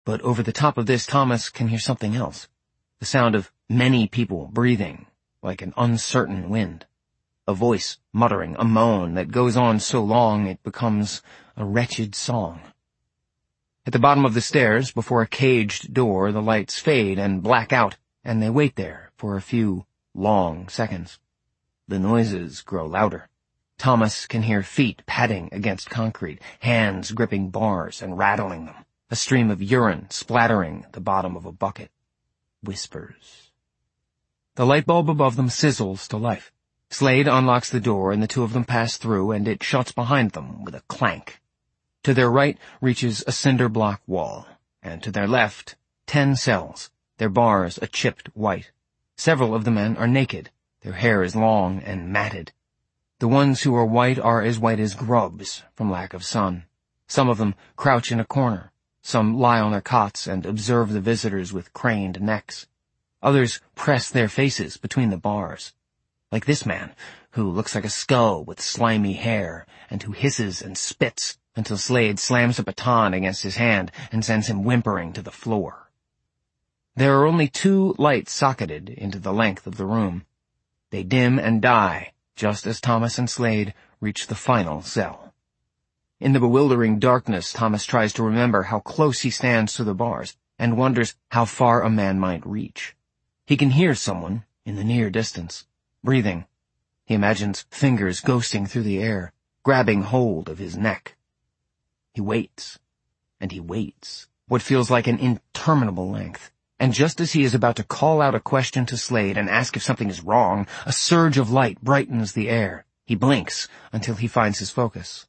But over the top of this, Thomas can hear something else. The sound of many people breathing, like an uncertain wind. A voice muttering a moan that goes on so long it becomes a wretched song. At the bottom of the stairs, before a caged door, the lights fade and black out, and they wait there for a few long seconds. The noises grow louder. Thomas can hear feet padding against concrete, hands gripping bars and rattling them, a stream of urine splattering the bottom of a bucket. Whispers. The light bulb above them sizzles to life. Slade unlocks the door and the two of them pass through, and it shuts behind them with a clank. To their right reaches a cinder block wall, and to their left, 10 cells, their bars a chipped white. Several of the men are naked. Their hair is long and matted. The ones who are white are as white as grubs from lack of sun. Some of them crouch in a corner. Some lie on their cots and observe the visitors with craned necks. Others press their faces between the bars. Like this man, who looks like a skull with slimy hair, and who hisses and spits until Slade slams a baton against his hand and sends him whimpering to the floor. There are only 2 lights socketed into the length of the room. They dim and die just as Thomas and Slade reach the final cell. In the bewildering darkness, Thomas tries to remember how close he stands to the bars and wonders how far a man might reach. He can hear someone in the near distance, breathing. He imagines fingers ghosting through the air, grabbing hold of his neck. He waits, and he waits, what feels like an interminable length. And just as he is about to call out a question to Slade and ask if something is wrong, a surge of light brightens the air. He blinks until he finds his focus.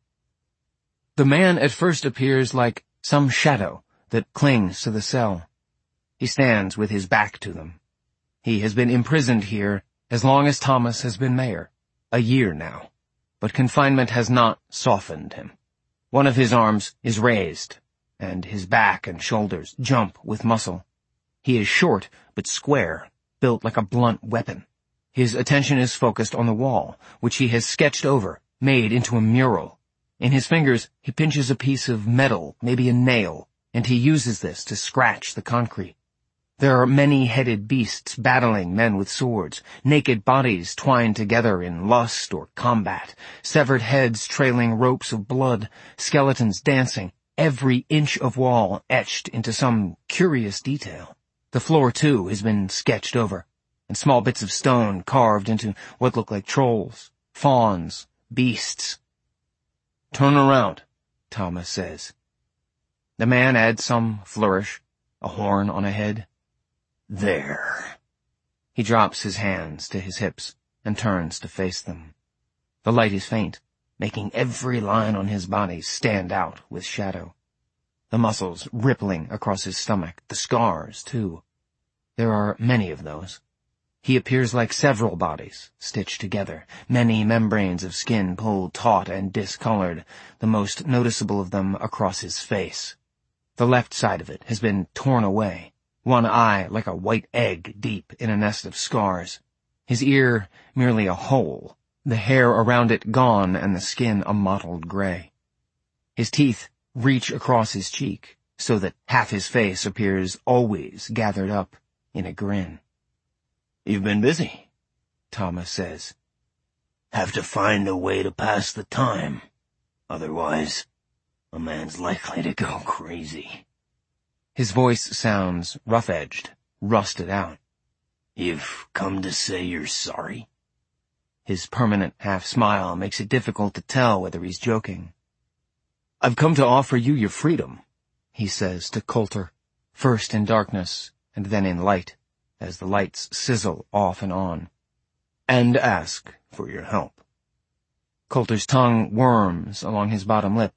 The man at first appears like some shadow that clings to the cell. He stands with his back to them. He has been imprisoned here as long as Thomas has been mayor, a year now. But confinement has not softened him. One of his arms is raised, and his back and shoulders jump with muscle. He is short but square, built like a blunt weapon. His attention is focused on the wall, which he has sketched over, made into a mural. In his fingers, he pinches a piece of metal, maybe a nail, and he uses this to scratch the concrete. There are many-headed beasts battling men with swords, naked bodies twined together in lust or combat, severed heads trailing ropes of blood, skeletons dancing, every inch of wall etched into some curious detail. The floor, too, has been sketched over, and small bits of stone carved into what look like trolls, fauns, beasts. "Turn around," Thomas says. The man adds some flourish, a horn on a head. "There." He drops his hands to his hips and turns to face them. The light is faint, making every line on his body stand out with shadow. The muscles rippling across his stomach, the scars, too. There are many of those. He appears like several bodies, stitched together, many membranes of skin pulled taut and discolored, the most noticeable of them across his face. The left side of it has been torn away, one eye like a white egg deep in a nest of scars, his ear merely a hole, the hair around it gone and the skin a mottled gray. His teeth reach across his cheek, so that half his face appears always gathered up in a grin. "You've been busy," Thomas says. "Have to find a way to pass the time. Otherwise, a man's likely to go crazy." His voice sounds rough-edged, rusted out. "You've come to say you're sorry?" His permanent half-smile makes it difficult to tell whether he's joking. "I've come to offer you your freedom," he says to Coulter, first in darkness and then in light, as the lights sizzle off and on, "and ask for your help." Coulter's tongue worms along his bottom lip.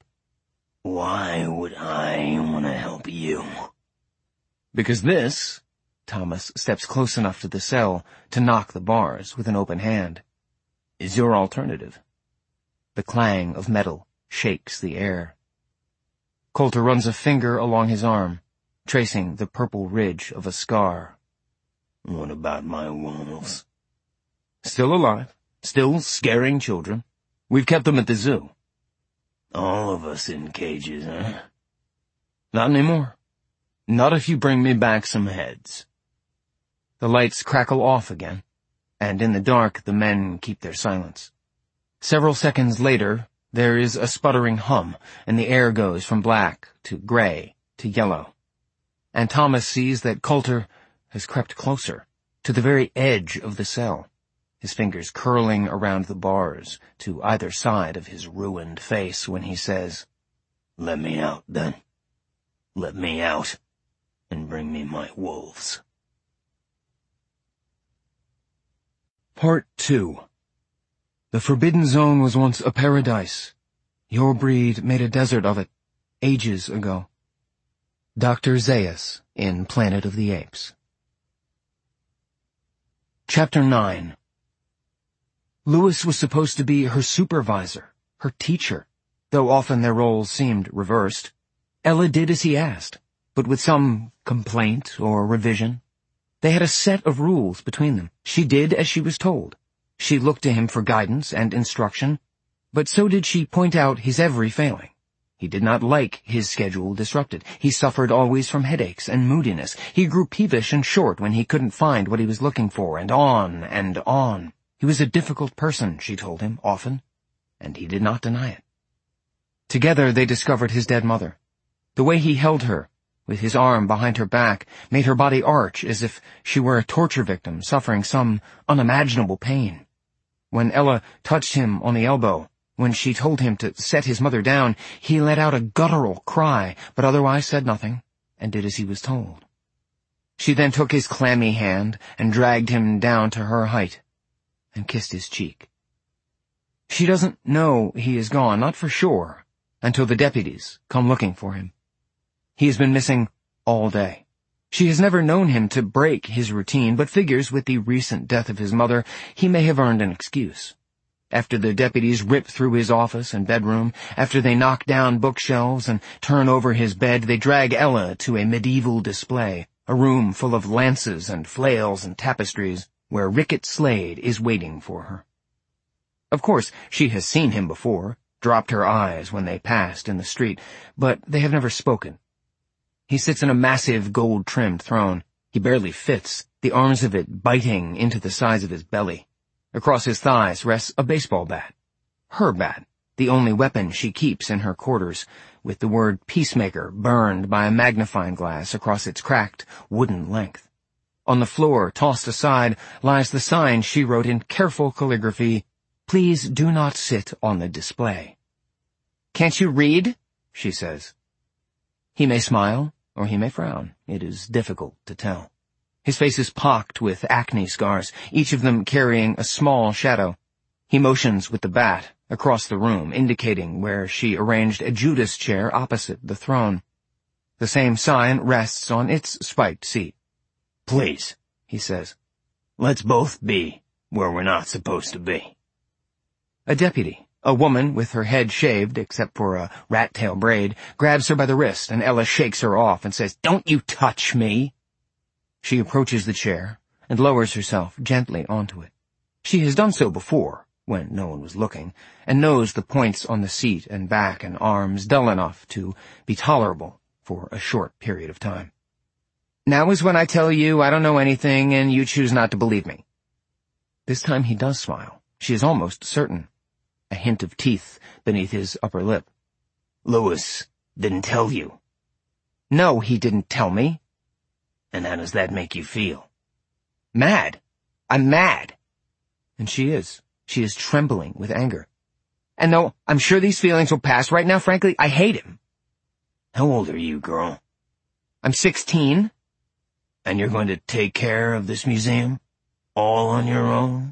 "Why would I want to help you?" "Because this," Thomas steps close enough to the cell to knock the bars with an open hand, "is your alternative." The clang of metal shakes the air. Coulter runs a finger along his arm, tracing the purple ridge of a scar. "What about my wolves?" "Still alive, still scaring children. We've kept them at the zoo." "All of us in cages, huh?" "Not anymore." Not if you bring me back some heads." The lights crackle off again, and in the dark the men keep their silence. Several seconds later, there is a sputtering hum, and the air goes from black to gray to yellow. And Thomas sees that Coulter has crept closer, to the very edge of the cell, his fingers curling around the bars to either side of his ruined face when he says, "Let me out, then. Let me out, and bring me my wolves." Part 2. The Forbidden Zone was once a paradise. Your breed made a desert of it, ages ago. Dr. Zaius in Planet of the Apes. Chapter 9. Louis was supposed to be her supervisor, her teacher, though often their roles seemed reversed. Ella did as he asked, but with some complaint or revision. They had a set of rules between them. She did as she was told. She looked to him for guidance and instruction, but so did she point out his every failing. He did not like his schedule disrupted. He suffered always from headaches and moodiness. He grew peevish and short when he couldn't find what he was looking for, and on and on. He was a difficult person, she told him, often, and he did not deny it. Together they discovered his dead mother. The way he held her, with his arm behind her back, made her body arch as if she were a torture victim suffering some unimaginable pain. When Ella touched him on the elbow, when she told him to set his mother down, he let out a guttural cry, but otherwise said nothing, and did as he was told. She then took his clammy hand and dragged him down to her height, and kissed his cheek. She doesn't know he is gone, not for sure, until the deputies come looking for him. He has been missing all day. She has never known him to break his routine, but figures with the recent death of his mother, he may have earned an excuse. After the deputies rip through his office and bedroom, after they knock down bookshelves and turn over his bed, they drag Ella to a medieval display, a room full of lances and flails and tapestries, where Rickett Slade is waiting for her. Of course, she has seen him before, dropped her eyes when they passed in the street, but they have never spoken. He sits in a massive gold-trimmed throne. He barely fits, the arms of it biting into the sides of his belly. Across his thighs rests a baseball bat. Her bat, the only weapon she keeps in her quarters, with the word Peacemaker burned by a magnifying glass across its cracked wooden length. On the floor, tossed aside, lies the sign she wrote in careful calligraphy, "Please do not sit on the display." "Can't you read?" she says. He may smile, or he may frown. It is difficult to tell. His face is pocked with acne scars, each of them carrying a small shadow. He motions with the bat across the room, indicating where she arranged a Judas chair opposite the throne. The same sign rests on its spiked seat. "Please," he says, "let's both be where we're not supposed to be." A deputy, a woman with her head shaved except for a rat-tail braid, grabs her by the wrist, and Ella shakes her off and says, "Don't you touch me." She approaches the chair and lowers herself gently onto it. She has done so before, when no one was looking, and knows the points on the seat and back and arms dull enough to be tolerable for a short period of time. "Now is when I tell you I don't know anything and you choose not to believe me." This time he does smile. She is almost certain. A hint of teeth beneath his upper lip. "Louis didn't tell you." "No, he didn't tell me." "And how does that make you feel?" "Mad. I'm mad." And she is. She is trembling with anger. "And though I'm sure these feelings will pass, right now, frankly, I hate him." "How old are you, girl?" "I'm 16. "And you're going to take care of this museum? All on your own?"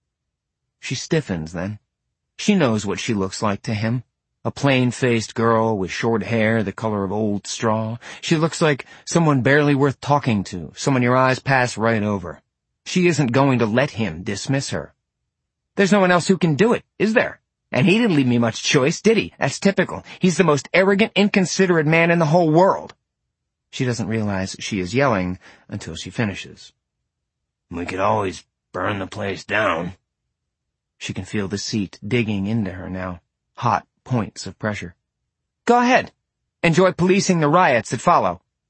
She stiffens then. She knows what she looks like to him. A plain-faced girl with short hair the color of old straw. She looks like someone barely worth talking to, someone your eyes pass right over. She isn't going to let him dismiss her. "There's no one else who can do it, is there? And he didn't leave me much choice, did he? That's typical. He's the most arrogant, inconsiderate man in the whole world." She doesn't realize she is yelling until she finishes. "We could always burn the place down." She can feel the seat digging into her now, hot points of pressure. "Go ahead. Enjoy policing the riots that follow."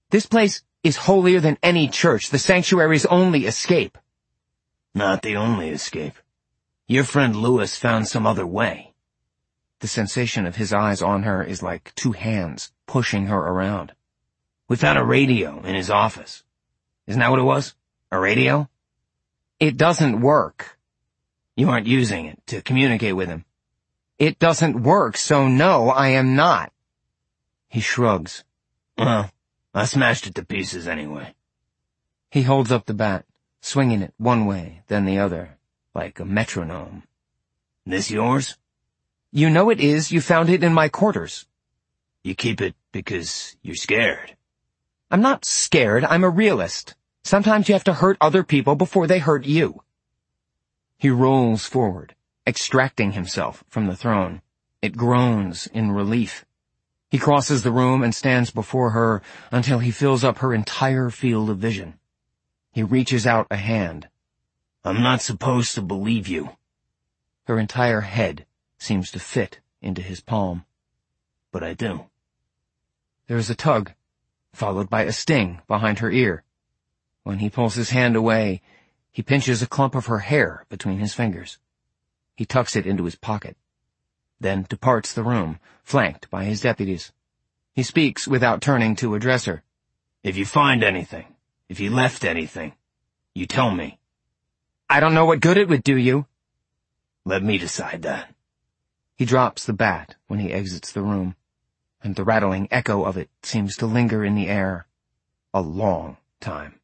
This place is holier than any church, the sanctuary's only escape. Not the only escape. Your friend Lewis found some other way. The sensation of his eyes on her is like two hands pushing her around. We found a radio in his office. Isn't that what it was? A radio? It doesn't work. You aren't using it to communicate with him. It doesn't work, so no, I am not. He shrugs. Well, I smashed it to pieces anyway. He holds up the bat, swinging it one way, then the other, like a metronome. This yours? You know it is. You found it in my quarters. You keep it because you're scared. I'm not scared. I'm a realist. Sometimes you have to hurt other people before they hurt you. He rolls forward, extracting himself from the throne. It groans in relief. He crosses the room and stands before her until he fills up her entire field of vision. He reaches out a hand. I'm not supposed to believe you. Her entire head seems to fit into his palm. But I do. There is a tug, followed by a sting behind her ear. When he pulls his hand away, he pinches a clump of her hair between his fingers. He tucks it into his pocket, then departs the room, flanked by his deputies. He speaks without turning to address her. If you find anything, if you left anything, you tell me. I don't know what good it would do you. Let me decide that. He drops the bat when he exits the room, and the rattling echo of it seems to linger in the air a long time.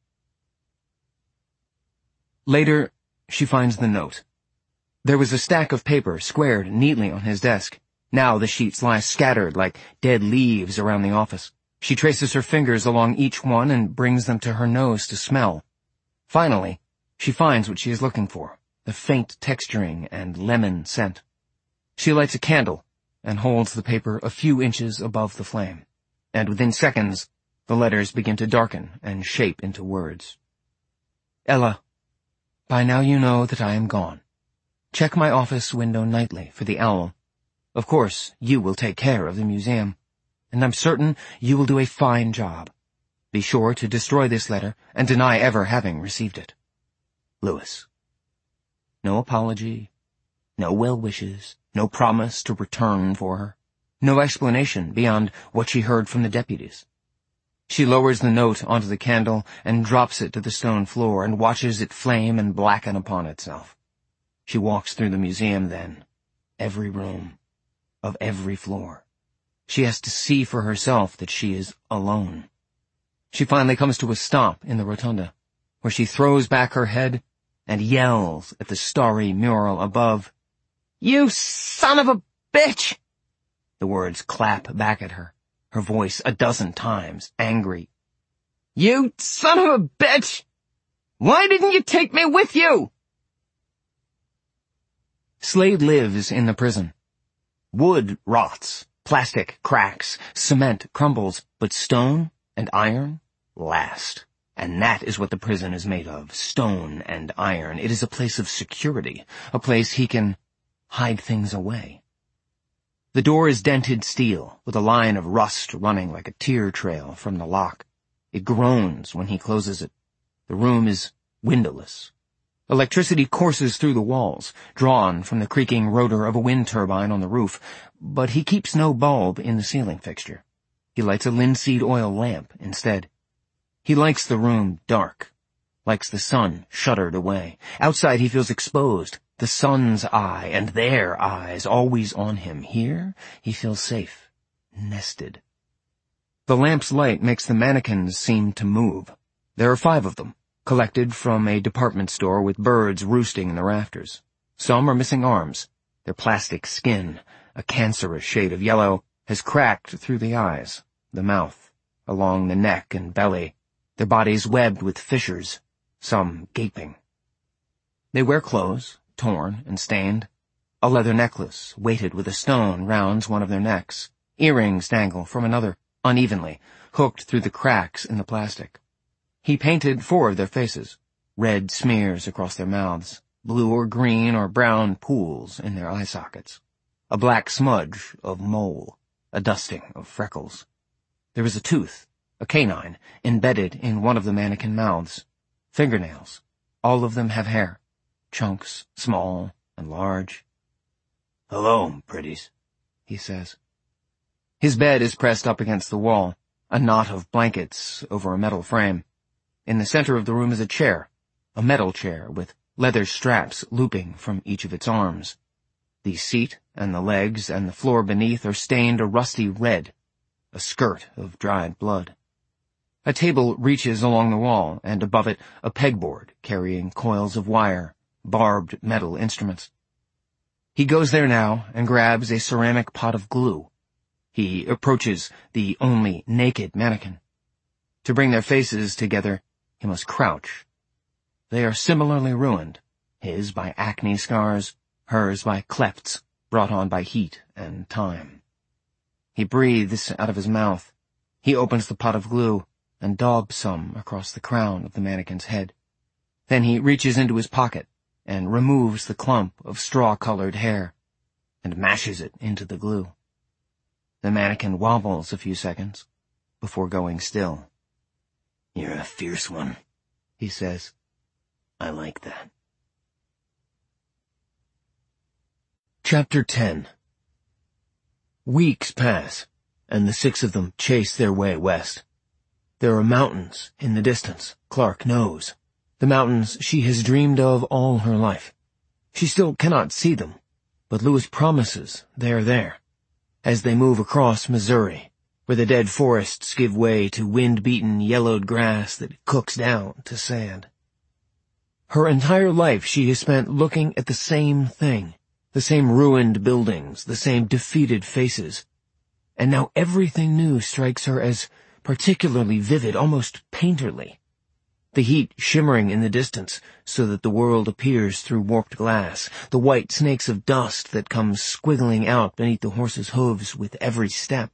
Later, she finds the note. There was a stack of paper squared neatly on his desk. Now the sheets lie scattered like dead leaves around the office. She traces her fingers along each one and brings them to her nose to smell. Finally, she finds what she is looking for, the faint texturing and lemon scent. She lights a candle and holds the paper a few inches above the flame, and within seconds, the letters begin to darken and shape into words. Ella, by now you know that I am gone. Check my office window nightly for the owl. Of course, you will take care of the museum, and I'm certain you will do a fine job. Be sure to destroy this letter and deny ever having received it. Lewis. No apology, no well wishes, no promise to return for her, no explanation beyond what she heard from the deputies. She lowers the note onto the candle and drops it to the stone floor and watches it flame and blacken upon itself. She walks through the museum then, every room, of every floor. She has to see for herself that she is alone. She finally comes to a stop in the rotunda, where she throws back her head and yells at the starry mural above, "You son of a bitch!" The words clap back at her, her voice a dozen times, angry. "You son of a bitch! Why didn't you take me with you?" Slade lives in the prison. Wood rots, plastic cracks, cement crumbles, but stone and iron last. And that is what the prison is made of, stone and iron. It is a place of security, a place he can hide things away. The door is dented steel, with a line of rust running like a tear trail from the lock. It groans when he closes it. The room is windowless. Electricity courses through the walls, drawn from the creaking rotor of a wind turbine on the roof, but he keeps no bulb in the ceiling fixture. He lights a linseed oil lamp instead. He likes the room dark, likes the sun shuttered away. Outside he feels exposed, the sun's eye and their eyes always on him. Here he feels safe, nested. The lamp's light makes the mannequins seem to move. There are 5 of them, collected from a department store with birds roosting in the rafters. Some are missing arms. Their plastic skin, a cancerous shade of yellow, has cracked through the eyes, the mouth, along the neck and belly, their bodies webbed with fissures, some gaping. They wear clothes, torn and stained. A leather necklace, weighted with a stone, rounds one of their necks. Earrings dangle from another, unevenly, hooked through the cracks in the plastic. He painted 4 of their faces, red smears across their mouths, blue or green or brown pools in their eye sockets, a black smudge of mole, a dusting of freckles. There is a tooth, a canine embedded in one of the mannequin mouths. Fingernails. All of them have hair. Chunks, small and large. "Hello, pretties," he says. His bed is pressed up against the wall, a knot of blankets over a metal frame. In the center of the room is a chair, a metal chair with leather straps looping from each of its arms. The seat and the legs and the floor beneath are stained a rusty red, a skirt of dried blood. A table reaches along the wall, and above it a pegboard carrying coils of wire, barbed metal instruments. He goes there now and grabs a ceramic pot of glue. He approaches the only naked mannequin. To bring their faces together, he must crouch. They are similarly ruined, his by acne scars, hers by clefts brought on by heat and time. He breathes out of his mouth. He opens the pot of glue and daubs some across the crown of the mannequin's head. Then he reaches into his pocket and removes the clump of straw-colored hair and mashes it into the glue. The mannequin wobbles a few seconds before going still. "You're a fierce one," he says. "I like that." Chapter 10. Weeks pass, and the six of them chase their way west. There are mountains in the distance, Clark knows. The mountains she has dreamed of all her life. She still cannot see them, but Lewis promises they are there. As they move across Missouri, where the dead forests give way to wind-beaten, yellowed grass that cooks down to sand. Her entire life she has spent looking at the same thing, the same ruined buildings, the same defeated faces. And now everything new strikes her as particularly vivid, almost painterly. The heat shimmering in the distance so that the world appears through warped glass, the white snakes of dust that come squiggling out beneath the horse's hooves with every step.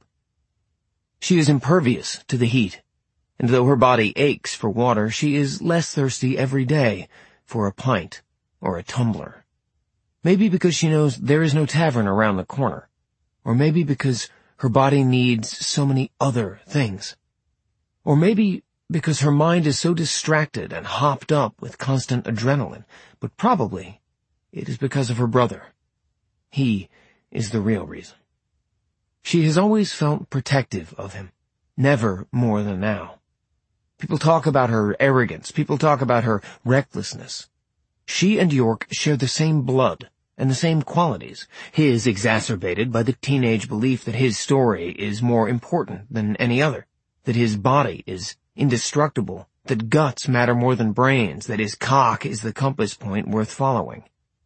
She is impervious to the heat, and though her body aches for water, she is less thirsty every day for a pint or a tumbler. Maybe because she knows there is no tavern around the corner, or maybe because her body needs so many other things, or maybe because her mind is so distracted and hopped up with constant adrenaline, but probably it is because of her brother. He is the real reason. She has always felt protective of him, never more than now. People talk about her arrogance, people talk about her recklessness. She and York share the same blood and the same qualities, his exacerbated by the teenage belief that his story is more important than any other, that his body is indestructible, that guts matter more than brains, that his cock is the compass point worth following.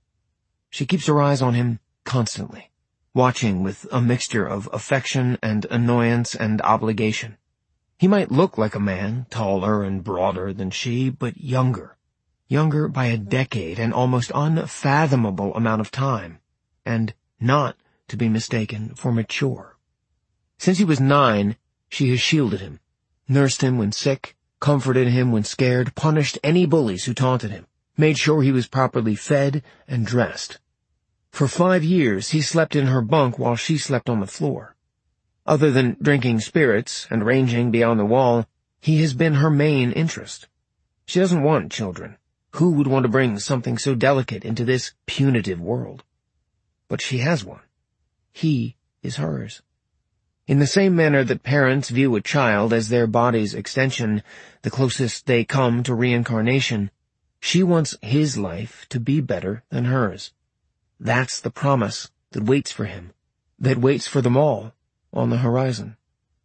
She keeps her eyes on him constantly, watching with a mixture of affection and annoyance and obligation. He might look like a man, taller and broader than she, but younger by a decade, an almost unfathomable amount of time, and not to be mistaken for mature. Since he was 9, she has shielded him, nursed him when sick, comforted him when scared, punished any bullies who taunted him, made sure he was properly fed and dressed. For 5 years he slept in her bunk while she slept on the floor. Other than drinking spirits and ranging beyond the wall, he has been her main interest. She doesn't want children. Who would want to bring something so delicate into this punitive world? But she has one. He is hers. In the same manner that parents view a child as their body's extension, the closest they come to reincarnation, she wants his life to be better than hers. That's the promise that waits for him, that waits for them all on the horizon.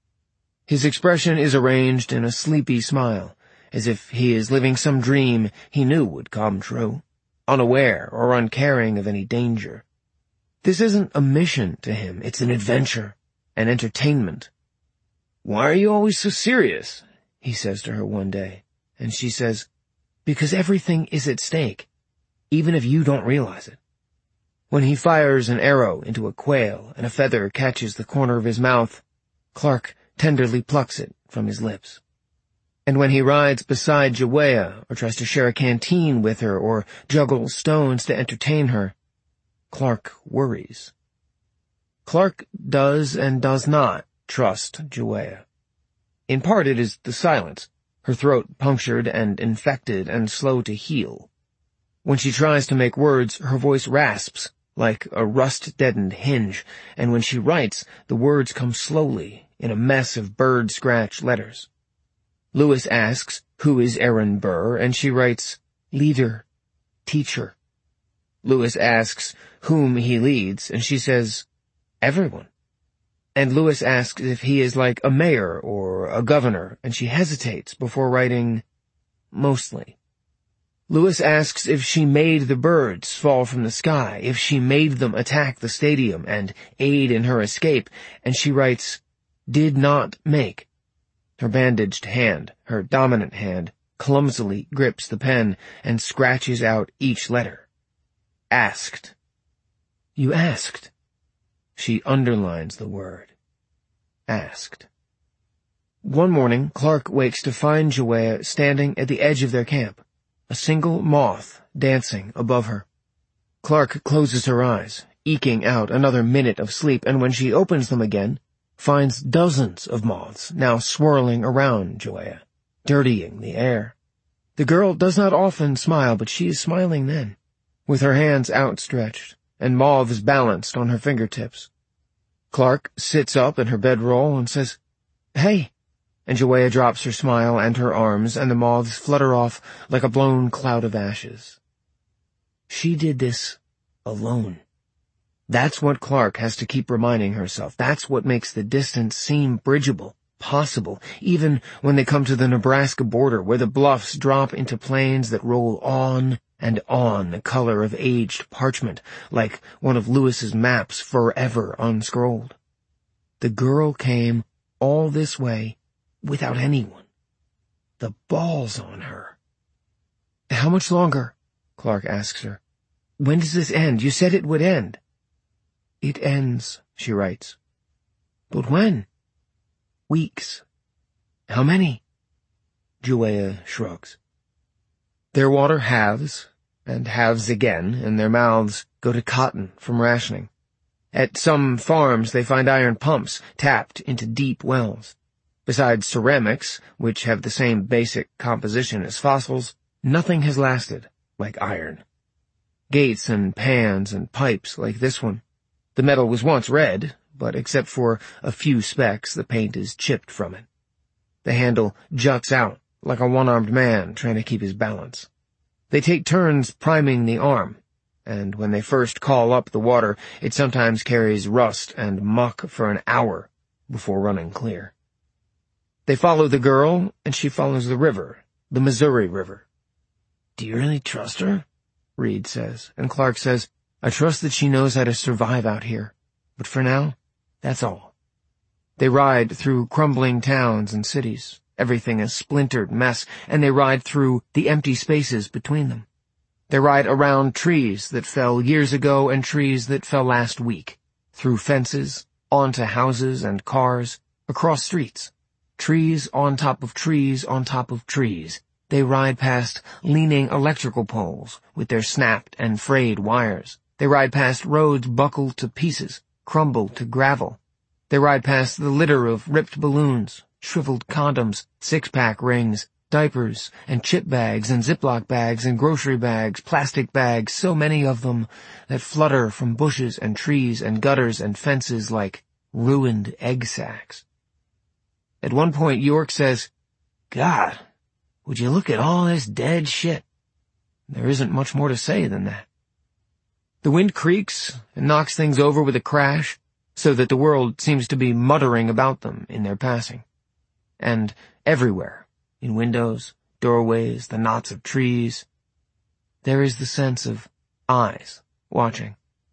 His expression is arranged in a sleepy smile, as if he is living some dream he knew would come true, unaware or uncaring of any danger. This isn't a mission to him, it's an adventure, an entertainment. "Why are you always so serious?" he says to her one day, and she says, "Because everything is at stake, even if you don't realize it." When he fires an arrow into a quail and a feather catches the corner of his mouth, Clark tenderly plucks it from his lips. And when he rides beside Jawea, or tries to share a canteen with her, or juggle stones to entertain her, Clark worries. Clark does and does not trust Jawea. In part it is the silence, her throat punctured and infected and slow to heal. When she tries to make words, her voice rasps like a rust-deadened hinge, and when she writes, the words come slowly in a mess of bird-scratch letters. Lewis asks, who is Aaron Burr, and she writes, leader, teacher. Lewis asks whom he leads, and she says, everyone. And Lewis asks if he is like a mayor or a governor, and she hesitates before writing, mostly. Lewis asks if she made the birds fall from the sky, if she made them attack the stadium and aid in her escape, and she writes, did not make. Her bandaged hand, her dominant hand, clumsily grips the pen and scratches out each letter. Asked. You asked. She underlines the word. Asked. One morning, Clark wakes to find Joanna standing at the edge of their camp, a single moth dancing above her. Clark closes her eyes, eking out another minute of sleep, and when she opens them again, finds dozens of moths now swirling around Joanna, dirtying the air. The girl does not often smile, but she is smiling then, with her hands outstretched and moths balanced on her fingertips. Clark sits up in her bedroll and says, hey, and Joanna drops her smile and her arms, and the moths flutter off like a blown cloud of ashes. She did this alone. That's what Clark has to keep reminding herself. That's what makes the distance seem bridgeable, possible, even when they come to the Nebraska border, where the bluffs drop into plains that roll on and on, the color of aged parchment, like one of Lewis's maps forever unscrolled. The girl came all this way without anyone. The balls on her. How much longer? Clark asks her. When does this end? You said it would end. It ends, she writes. But when? Weeks. How many? Joanna shrugs. Their water halves, and halves again, and their mouths go to cotton from rationing. At some farms they find iron pumps tapped into deep wells. Besides ceramics, which have the same basic composition as fossils, nothing has lasted like iron. Gates and pans and pipes like this one. The metal was once red, but except for a few specks, the paint is chipped from it. The handle juts out like a one-armed man trying to keep his balance. They take turns priming the arm, and when they first call up the water, it sometimes carries rust and muck for an hour before running clear. They follow the girl, and she follows the river, the Missouri River. Do you really trust her? Reed says, and Clark says, I trust that she knows how to survive out here, but for now, that's all. They ride through crumbling towns and cities, everything a splintered mess, and they ride through the empty spaces between them. They ride around trees that fell years ago and trees that fell last week, through fences, onto houses and cars, across streets, trees on top of trees on top of trees. They ride past leaning electrical poles with their snapped and frayed wires. They ride past roads buckled to pieces, crumbled to gravel. They ride past the litter of ripped balloons, shriveled condoms, six-pack rings, diapers, and chip bags and Ziploc bags and grocery bags, plastic bags, so many of them that flutter from bushes and trees and gutters and fences like ruined egg sacs. At one point, York says, God, would you look at all this dead shit? There isn't much more to say than that. The wind creaks and knocks things over with a crash, so that the world seems to be muttering about them in their passing. And everywhere, in windows, doorways, the knots of trees, there is the sense of eyes watching.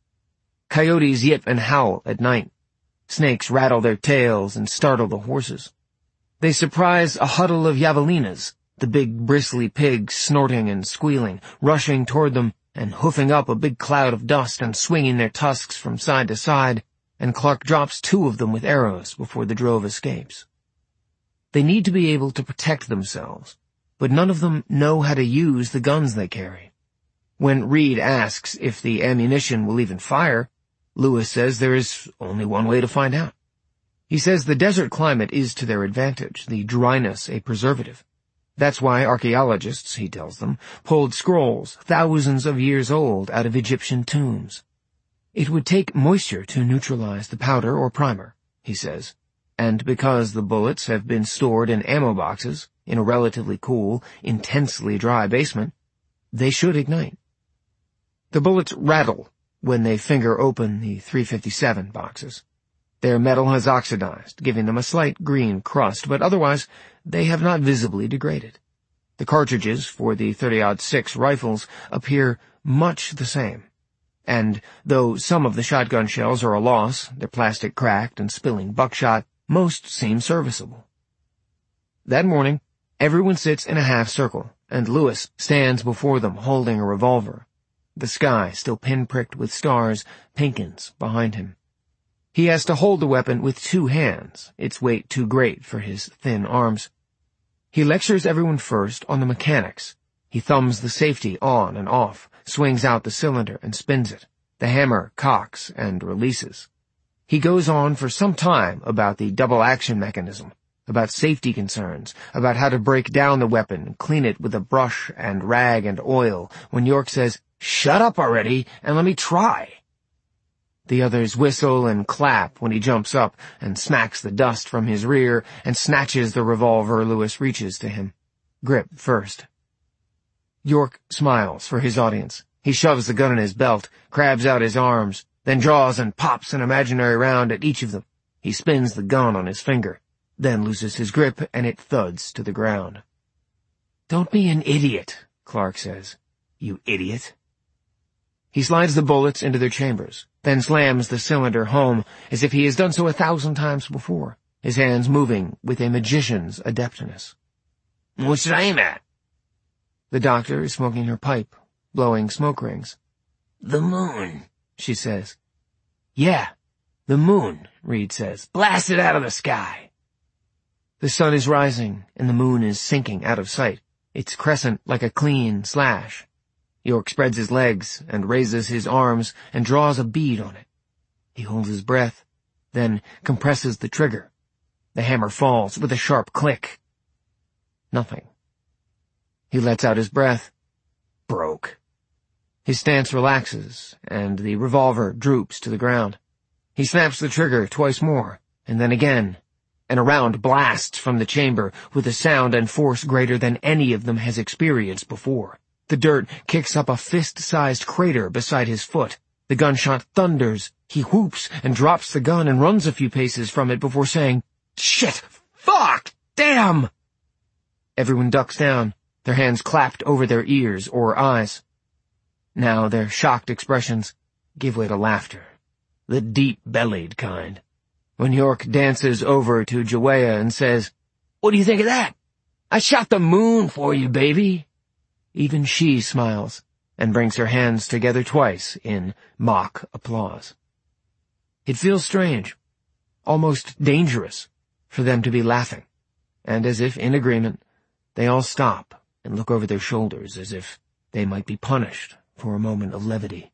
Coyotes yip and howl at night. Snakes rattle their tails and startle the horses. They surprise a huddle of javelinas, the big bristly pigs snorting and squealing, rushing toward them and hoofing up a big cloud of dust and swinging their tusks from side to side, and Clark drops 2 of them with arrows before the drove escapes. They need to be able to protect themselves, but none of them know how to use the guns they carry. When Reed asks if the ammunition will even fire, Lewis says there is only one way to find out. He says the desert climate is to their advantage, the dryness a preservative. That's why archaeologists, he tells them, pulled scrolls thousands of years old out of Egyptian tombs. It would take moisture to neutralize the powder or primer, he says, and because the bullets have been stored in ammo boxes in a relatively cool, intensely dry basement, they should ignite. The bullets rattle when they finger open the .357 boxes. Their metal has oxidized, giving them a slight green crust, but otherwise they have not visibly degraded. The cartridges for the .30-06 rifles appear much the same, and though some of the shotgun shells are a loss, their plastic cracked and spilling buckshot, most seem serviceable. That morning, everyone sits in a half circle, and Lewis stands before them holding a revolver. The sky, still pinpricked with stars, pinkens behind him. He has to hold the weapon with 2 hands, its weight too great for his thin arms. He lectures everyone first on the mechanics. He thumbs the safety on and off, swings out the cylinder and spins it. The hammer cocks and releases. He goes on for some time about the double-action mechanism, about safety concerns, about how to break down the weapon and clean it with a brush and rag and oil, when York says, "Shut up already and let me try." The others whistle and clap when he jumps up and smacks the dust from his rear and snatches the revolver Lewis reaches to him. Grip first. York smiles for his audience. He shoves the gun in his belt, crabs out his arms, then draws and pops an imaginary round at each of them. He spins the gun on his finger, then loses his grip and it thuds to the ground. "Don't be an idiot," Clark says. "You idiot." He slides the bullets into their chambers, then slams the cylinder home as if he has done so 1,000 times before, his hands moving with a magician's adeptness. "What should I aim at?" The doctor is smoking her pipe, blowing smoke rings. "The moon," she says. "Yeah, the moon," Reed says. "Blast it out of the sky." The sun is rising, and the moon is sinking out of sight, its crescent like a clean slash. York spreads his legs and raises his arms and draws a bead on it. He holds his breath, then compresses the trigger. The hammer falls with a sharp click. Nothing. He lets out his breath. Broke. His stance relaxes, and the revolver droops to the ground. He snaps the trigger twice more, and then again, and a round blasts from the chamber with a sound and force greater than any of them has experienced before. The dirt kicks up a fist-sized crater beside his foot. The gunshot thunders. He whoops and drops the gun and runs a few paces from it before saying, "Shit! Fuck! Damn!" Everyone ducks down, their hands clapped over their ears or eyes. Now their shocked expressions give way to laughter, the deep-bellied kind. When York dances over to Jawea and says, "What do you think of that? I shot the moon for you, baby." Even she smiles and brings her hands together twice in mock applause. It feels strange, almost dangerous, for them to be laughing, and as if in agreement, they all stop and look over their shoulders as if they might be punished for a moment of levity.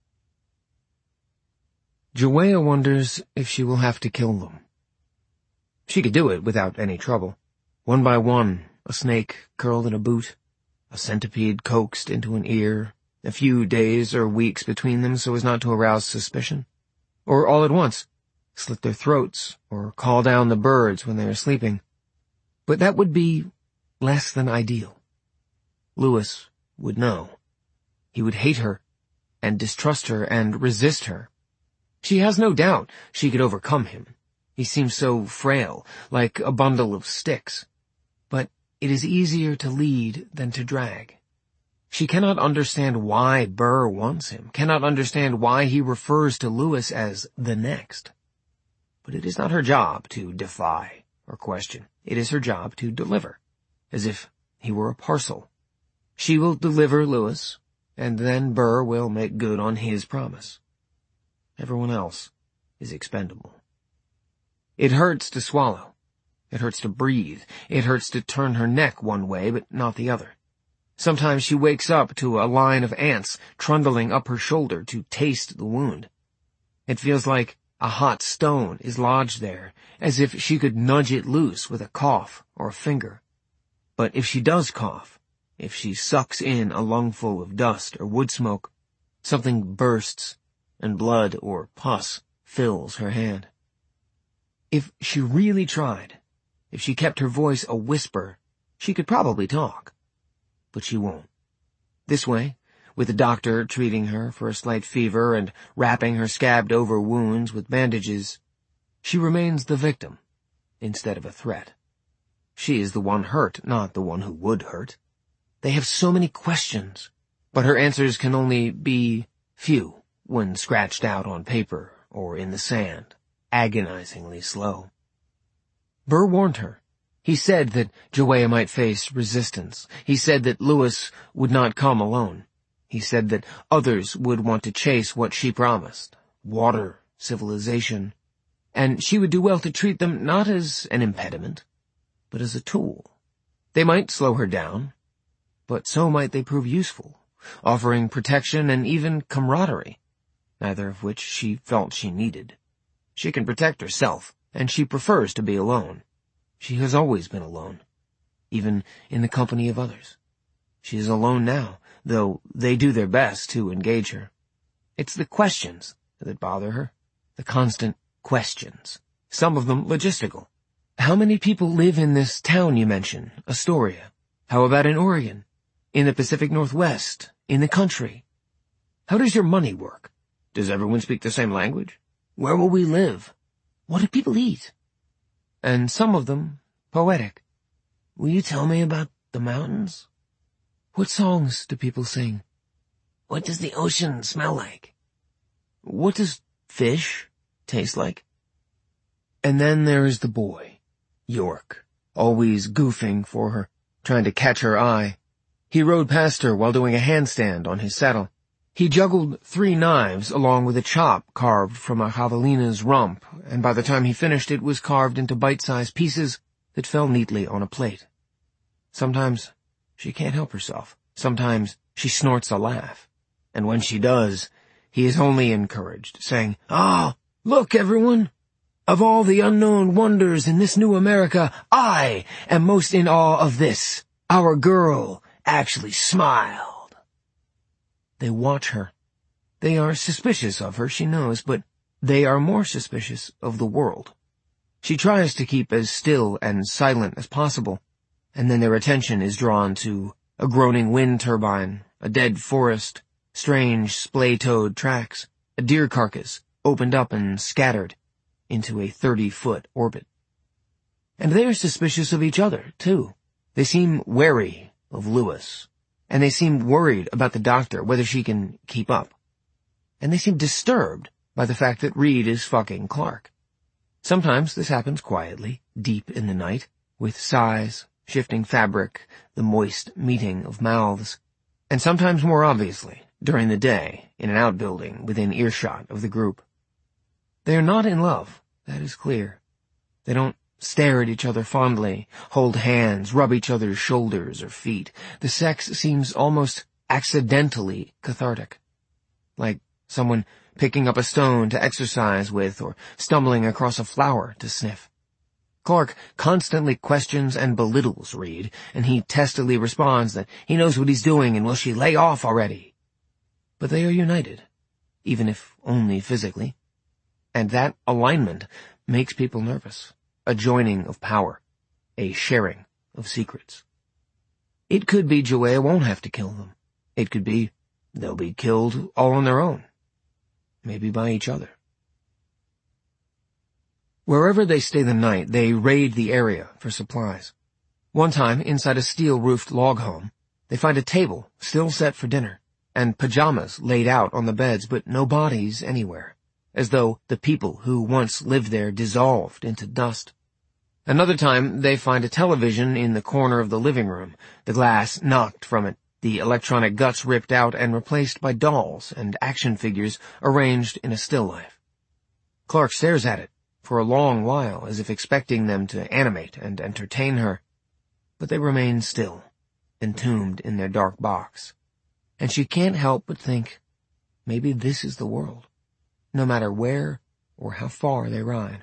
Jawea wonders if she will have to kill them. She could do it without any trouble. One by one, a snake curled in a boot, a centipede coaxed into an ear, a few days or weeks between them so as not to arouse suspicion, or all at once, slit their throats or call down the birds when they are sleeping. But that would be less than ideal. Lewis would know. He would hate her, and distrust her, and resist her. She has no doubt she could overcome him. He seems so frail, like a bundle of sticks. But it is easier to lead than to drag. She cannot understand why Burr wants him, cannot understand why he refers to Lewis as the next. But it is not her job to defy or question. It is her job to deliver, as if he were a parcel. She will deliver Lewis, and then Burr will make good on his promise. Everyone else is expendable. It hurts to swallow. It hurts to breathe. It hurts to turn her neck one way, but not the other. Sometimes she wakes up to a line of ants trundling up her shoulder to taste the wound. It feels like A hot stone is lodged there, as if she could nudge it loose with a cough or a finger. But if she does cough, if she sucks in a lungful of dust or wood smoke, something bursts, and blood or pus fills her hand. If she really tried, if she kept her voice a whisper, she could probably talk. But she won't. This way, with the doctor treating her for a slight fever and wrapping her scabbed-over wounds with bandages, she remains the victim instead of a threat. She is the one hurt, not the one who would hurt. They have so many questions, but her answers can only be few when scratched out on paper or in the sand, agonizingly slow. Burr warned her. He said that Joanna might face resistance. He said that Lewis would not come alone. He said that others would want to chase what she promised, water, civilization, and she would do well to treat them not as an impediment, but as a tool. They might slow her down, but so might they prove useful, offering protection and even camaraderie, neither of which she felt she needed. She can protect herself, and she prefers to be alone. She has always been alone, even in the company of others. She is alone now, though they do their best to engage her. It's the questions that bother her, the constant questions, some of them logistical. How many people live in this town you mention, Astoria? How about in Oregon? In the Pacific Northwest? In the country? How does your money work? Does everyone speak the same language? Where will we live? What do people eat? And some of them poetic. Will you tell me about the mountains? What songs do people sing? What does the ocean smell like? What does fish taste like? And then there is the boy, York, always goofing for her, trying to catch her eye. He rode past her while doing a handstand on his saddle. He juggled 3 knives along with a chop carved from a javelina's rump, and by the time he finished it was carved into bite-sized pieces that fell neatly on a plate. Sometimes she can't help herself. Sometimes she snorts a laugh. And when she does, he is only encouraged, saying, "Ah, look, everyone! Of all the unknown wonders in this new America, I am most in awe of this. Our girl actually smiled." They watch her. They are suspicious of her, she knows, but they are more suspicious of the world. She tries to keep as still and silent as possible, and then their attention is drawn to a groaning wind turbine, a dead forest, strange splay-toed tracks, a deer carcass opened up and scattered into a 30-foot orbit. And they are suspicious of each other, too. They seem wary of Lewis, and they seem worried about the doctor, whether she can keep up. And they seem disturbed by the fact that Reed is fucking Clark. Sometimes this happens quietly, deep in the night, with sighs, shifting fabric, the moist meeting of mouths, and sometimes more obviously, during the day, in an outbuilding within earshot of the group. They are not in love, that is clear. They don't stare at each other fondly, hold hands, rub each other's shoulders or feet. The sex seems almost accidentally cathartic, like someone picking up a stone to exercise with or stumbling across a flower to sniff. Clark constantly questions and belittles Reed, and he testily responds that he knows what he's doing and will she lay off already. But they are united, even if only physically, and that alignment makes people nervous, a joining of power, a sharing of secrets. It could be Joanna won't have to kill them. It could be they'll be killed all on their own, maybe by each other. Wherever they stay the night, they raid the area for supplies. One time, inside a steel-roofed log home, they find a table still set for dinner, and pajamas laid out on the beds, but no bodies anywhere, as though the people who once lived there dissolved into dust. Another time, they find a television in the corner of the living room, the glass knocked from it, the electronic guts ripped out and replaced by dolls and action figures arranged in a still life. Clark stares at it for a long while, as if expecting them to animate and entertain her, but they remain still, entombed in their dark box. And she can't help but think, maybe this is the world. No matter where or how far they ride.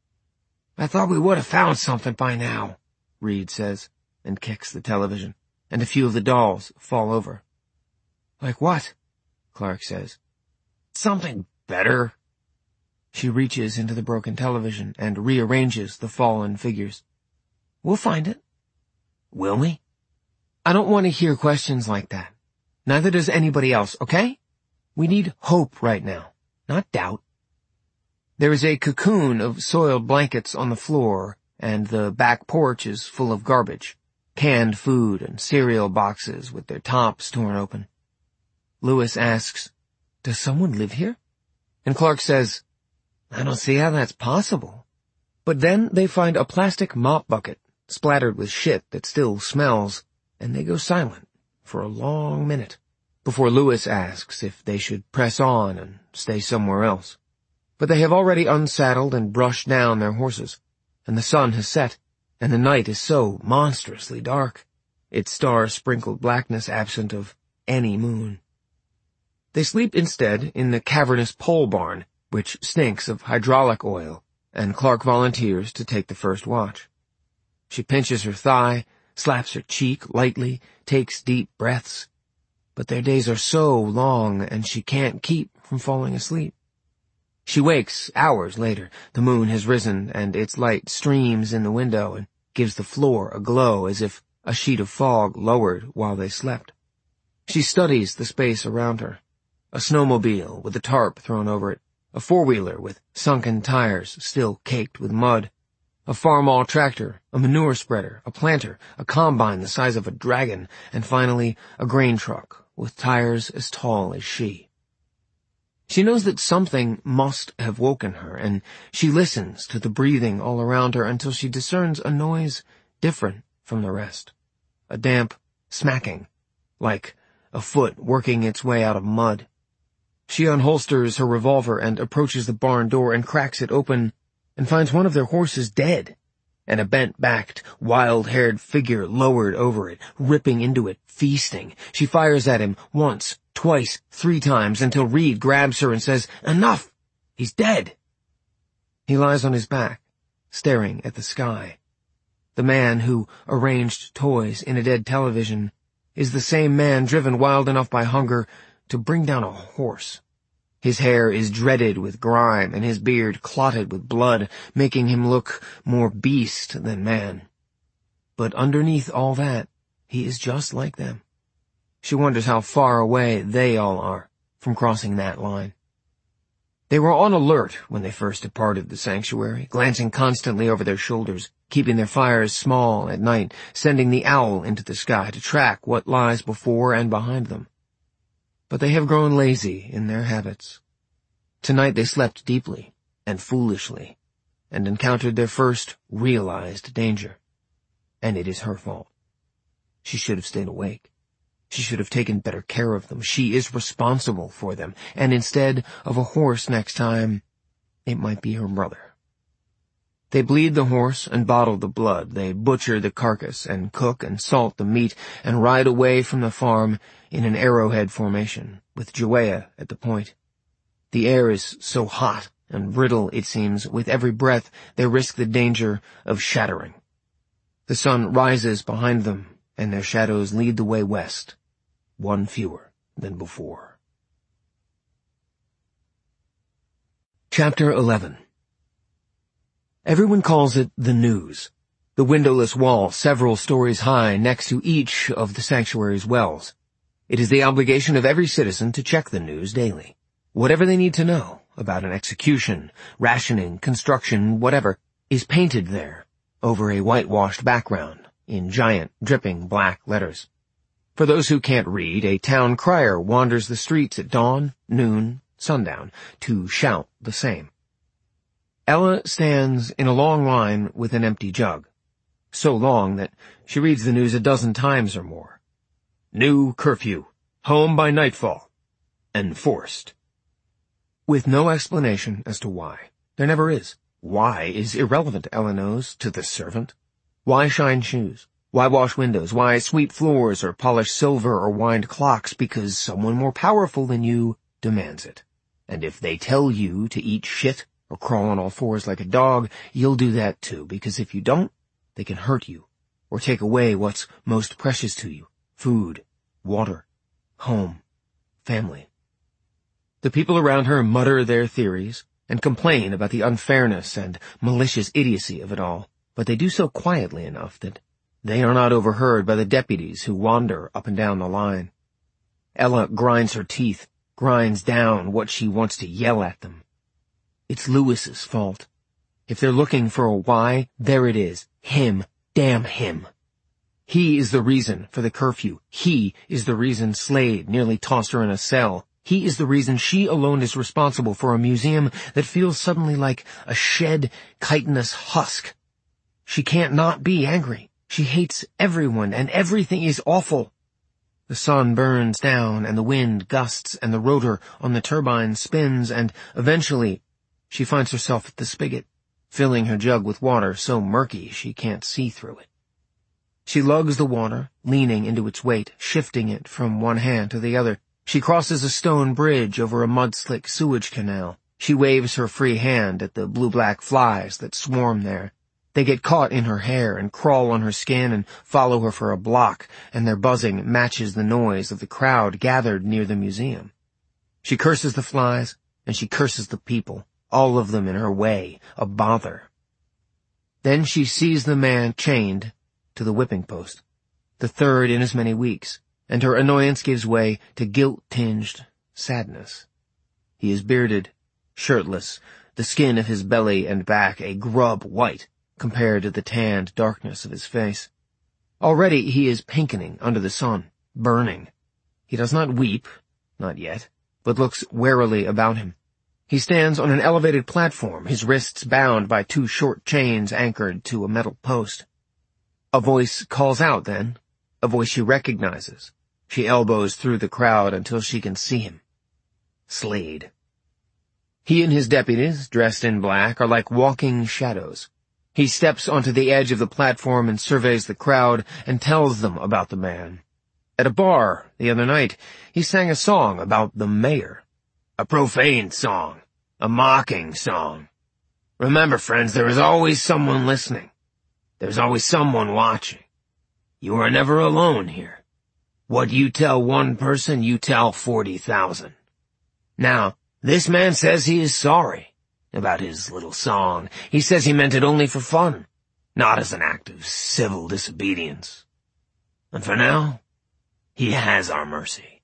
"I thought we would have found something by now," Reed says, and kicks the television, and a few of the dolls fall over. "Like what?" Clark says. "Something better." She reaches into the broken television and rearranges the fallen figures. "We'll find it." Will we? "I don't want to hear questions like that. Neither does anybody else, okay? We need hope right now, not doubt." There is a cocoon of soiled blankets on the floor, and the back porch is full of garbage, canned food and cereal boxes with their tops torn open. Lewis asks, "Does someone live here?" And Clark says, "I don't see how that's possible." But then they find a plastic mop bucket splattered with shit that still smells, and they go silent for a long minute before Lewis asks if they should press on and stay somewhere else. But they have already unsaddled and brushed down their horses, and the sun has set, and the night is so monstrously dark, its star-sprinkled blackness absent of any moon. They sleep instead in the cavernous pole barn, which stinks of hydraulic oil, and Clark volunteers to take the first watch. She pinches her thigh, slaps her cheek lightly, takes deep breaths. But their days are so long, and she can't keep from falling asleep. She wakes hours later. The moon has risen, and its light streams in the window and gives the floor a glow as if a sheet of fog lowered while they slept. She studies the space around her. A snowmobile with a tarp thrown over it, a four-wheeler with sunken tires still caked with mud, a farm-all tractor, a manure spreader, a planter, a combine the size of a dragon, and finally a grain truck with tires as tall as she. She knows that something must have woken her, and she listens to the breathing all around her until she discerns a noise different from the rest. A damp smacking, like a foot working its way out of mud. She unholsters her revolver and approaches the barn door and cracks it open and finds one of their horses dead, and a bent-backed, wild-haired figure lowered over it, ripping into it, feasting. She fires at him once, twice, 3 times, until Reed grabs her and says, "Enough! He's dead!" He lies on his back, staring at the sky. The man who arranged toys in a dead television is the same man driven wild enough by hunger to bring down a horse. His hair is dreaded with grime and his beard clotted with blood, making him look more beast than man. But underneath all that, he is just like them. She wonders how far away they all are from crossing that line. They were on alert when they first departed the sanctuary, glancing constantly over their shoulders, keeping their fires small at night, sending the owl into the sky to track what lies before and behind them. But they have grown lazy in their habits. Tonight they slept deeply and foolishly, and encountered their first realized danger. And it is her fault. She should have stayed awake. She should have taken better care of them. She is responsible for them, and instead of a horse next time, it might be her brother. They bleed the horse and bottle the blood. They butcher the carcass and cook and salt the meat and ride away from the farm in an arrowhead formation, with Joea at the point. The air is so hot and brittle, it seems, with every breath they risk the danger of shattering. The sun rises behind them, and their shadows lead the way west, one fewer than before. Chapter 11. Everyone calls it the news, the windowless wall several stories high next to each of the sanctuary's wells. It is the obligation of every citizen to check the news daily. Whatever they need to know about an execution, rationing, construction, whatever, is painted there over a whitewashed background in giant, dripping black letters. For those who can't read, a town crier wanders the streets at dawn, noon, sundown to shout the same. Ella stands in a long line with an empty jug, so long that she reads the news a dozen times or more. New curfew. Home by nightfall. Enforced. With no explanation as to why. There never is. Why is irrelevant, Ella knows, to the servant. Why shine shoes? Why wash windows? Why sweep floors or polish silver or wind clocks? Because someone more powerful than you demands it. And if they tell you to eat shit, or crawl on all fours like a dog, you'll do that too, because if you don't, they can hurt you, or take away what's most precious to you: food, water, home, family. The people around her mutter their theories and complain about the unfairness and malicious idiocy of it all, but they do so quietly enough that they are not overheard by the deputies who wander up and down the line. Ella grinds her teeth, grinds down what she wants to yell at them. It's Lewis's fault. If they're looking for a why, there it is. Him. Damn him. He is the reason for the curfew. He is the reason Slade nearly tossed her in a cell. He is the reason she alone is responsible for a museum that feels suddenly like a shed, chitinous husk. She can't not be angry. She hates everyone, and everything is awful. The sun burns down, and the wind gusts, and the rotor on the turbine spins, and eventually she finds herself at the spigot, filling her jug with water so murky she can't see through it. She lugs the water, leaning into its weight, shifting it from one hand to the other. She crosses a stone bridge over a mud-slick sewage canal. She waves her free hand at the blue-black flies that swarm there. They get caught in her hair and crawl on her skin and follow her for a block, and their buzzing matches the noise of the crowd gathered near the museum. She curses the flies, and she curses the people, all of them in her way, a bother. Then she sees the man chained to the whipping post, the third in as many weeks, and her annoyance gives way to guilt-tinged sadness. He is bearded, shirtless, the skin of his belly and back a grub white compared to the tanned darkness of his face. Already he is pinkening under the sun, burning. He does not weep, not yet, but looks warily about him. He stands on an elevated platform, his wrists bound by two short chains anchored to a metal post. A voice calls out then, a voice she recognizes. She elbows through the crowd until she can see him. Slade. He and his deputies, dressed in black, are like walking shadows. He steps onto the edge of the platform and surveys the crowd and tells them about the man. At a bar the other night, he sang a song about the mayor. A profane song. A mocking song. Remember, friends, there is always someone listening. There's always someone watching. You are never alone here. What you tell one person, you tell 40,000. Now, this man says he is sorry about his little song. He says he meant it only for fun, not as an act of civil disobedience. And for now, he has our mercy.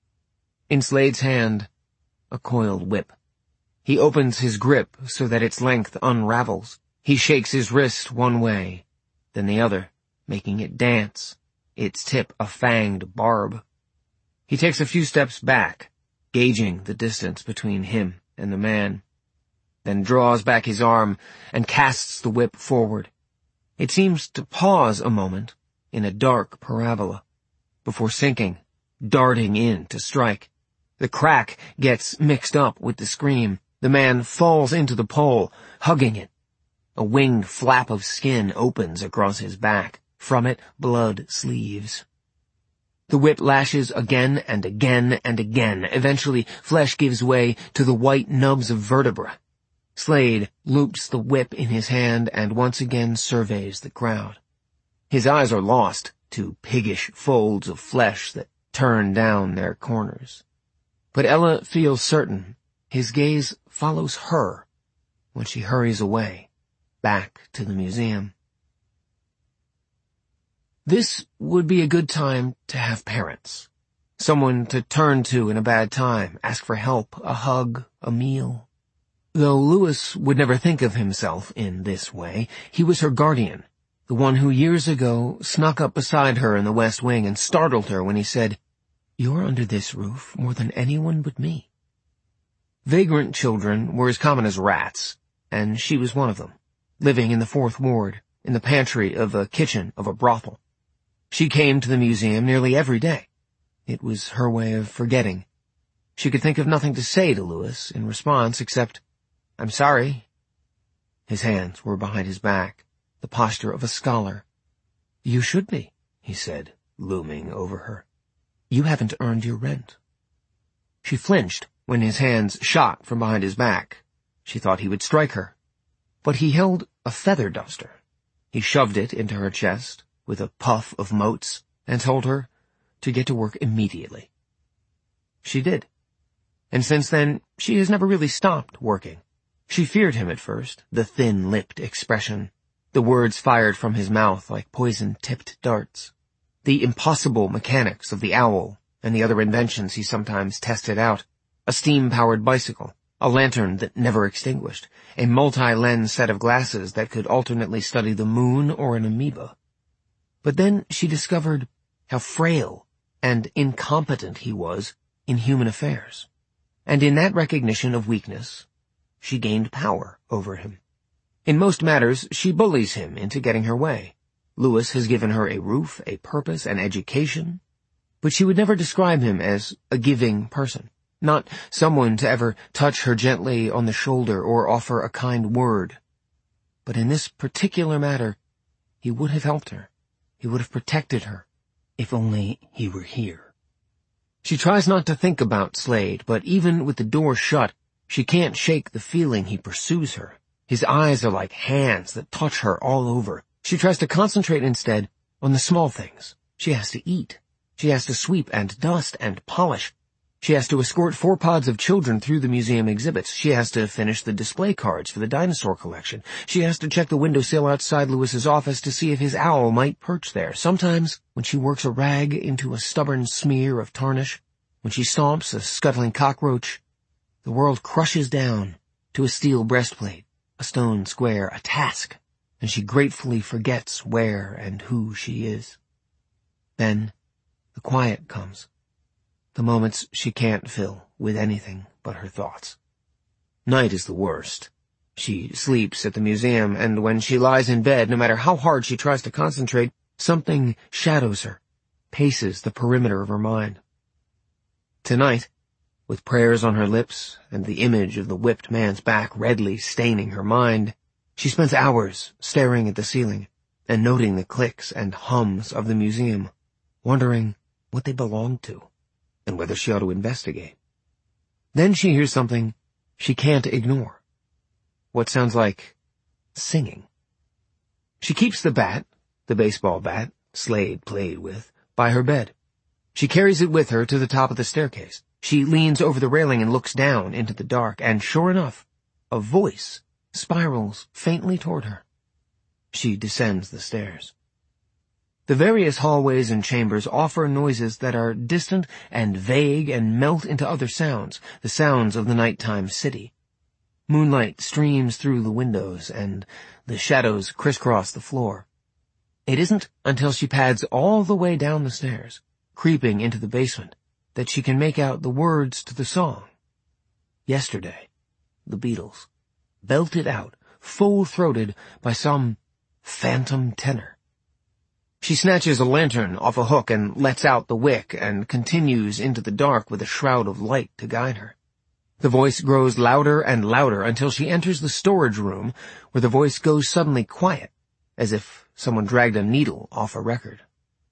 In Slade's hand, a coiled whip. He opens his grip so that its length unravels. He shakes his wrist one way, then the other, making it dance, its tip a fanged barb. He takes a few steps back, gauging the distance between him and the man, then draws back his arm and casts the whip forward. It seems to pause a moment in a dark parabola, before sinking, darting in to strike. The crack gets mixed up with the scream. The man falls into the pole, hugging it. A winged flap of skin opens across his back. From it, blood sleeves. The whip lashes again and again and again. Eventually, flesh gives way to the white nubs of vertebra. Slade loops the whip in his hand and once again surveys the crowd. His eyes are lost to piggish folds of flesh that turn down their corners. But Ella feels certain his gaze follows her when she hurries away, back to the museum. This would be a good time to have parents. Someone to turn to in a bad time, ask for help, a hug, a meal. Though Lewis would never think of himself in this way, he was her guardian, the one who years ago snuck up beside her in the West Wing and startled her when he said, "You're under this roof more than anyone but me." Vagrant children were as common as rats, and she was one of them, living in the 4th Ward, in the pantry of a kitchen of a brothel. She came to the museum nearly every day. It was her way of forgetting. She could think of nothing to say to Lewis in response except, "I'm sorry." His hands were behind his back, the posture of a scholar. "You should be," he said, looming over her. "You haven't earned your rent." She flinched when his hands shot from behind his back. She thought he would strike her. But he held a feather duster. He shoved it into her chest with a puff of motes and told her to get to work immediately. She did. And since then, she has never really stopped working. She feared him at first, the thin-lipped expression, the words fired from his mouth like poison-tipped darts, the impossible mechanics of the owl and the other inventions he sometimes tested out, a steam-powered bicycle, a lantern that never extinguished, a multi-lens set of glasses that could alternately study the moon or an amoeba. But then she discovered how frail and incompetent he was in human affairs. And in that recognition of weakness, she gained power over him. In most matters, she bullies him into getting her way. Louis has given her a roof, a purpose, an education, but she would never describe him as a giving person, not someone to ever touch her gently on the shoulder or offer a kind word. But in this particular matter, he would have helped her. He would have protected her, if only he were here. She tries not to think about Slade, but even with the door shut, she can't shake the feeling he pursues her. His eyes are like hands that touch her all over. She tries to concentrate instead on the small things. She has to eat. She has to sweep and dust and polish. She has to escort 4 pods of children through the museum exhibits. She has to finish the display cards for the dinosaur collection. She has to check the windowsill outside Louis's office to see if his owl might perch there. Sometimes, when she works a rag into a stubborn smear of tarnish, when she stomps a scuttling cockroach, the world crushes down to a steel breastplate, a stone square, a task, and she gratefully forgets where and who she is. Then, the quiet comes. The moments she can't fill with anything but her thoughts. Night is the worst. She sleeps at the museum, and when she lies in bed, no matter how hard she tries to concentrate, something shadows her, paces the perimeter of her mind. Tonight, with prayers on her lips and the image of the whipped man's back redly staining her mind, she spends hours staring at the ceiling and noting the clicks and hums of the museum, wondering what they belong to and whether she ought to investigate. Then she hears something she can't ignore. What sounds like singing. She keeps the bat, the baseball bat Slade played with, by her bed. She carries it with her to the top of the staircase. She leans over the railing and looks down into the dark, and sure enough, a voice spirals faintly toward her. She descends the stairs. The various hallways and chambers offer noises that are distant and vague and melt into other sounds, the sounds of the nighttime city. Moonlight streams through the windows, and the shadows crisscross the floor. It isn't until she pads all the way down the stairs, creeping into the basement, that she can make out the words to the song. Yesterday, the Beatles, belted out, full-throated by some phantom tenor. She snatches a lantern off a hook and lets out the wick and continues into the dark with a shroud of light to guide her. The voice grows louder and louder until she enters the storage room, where the voice goes suddenly quiet, as if someone dragged a needle off a record.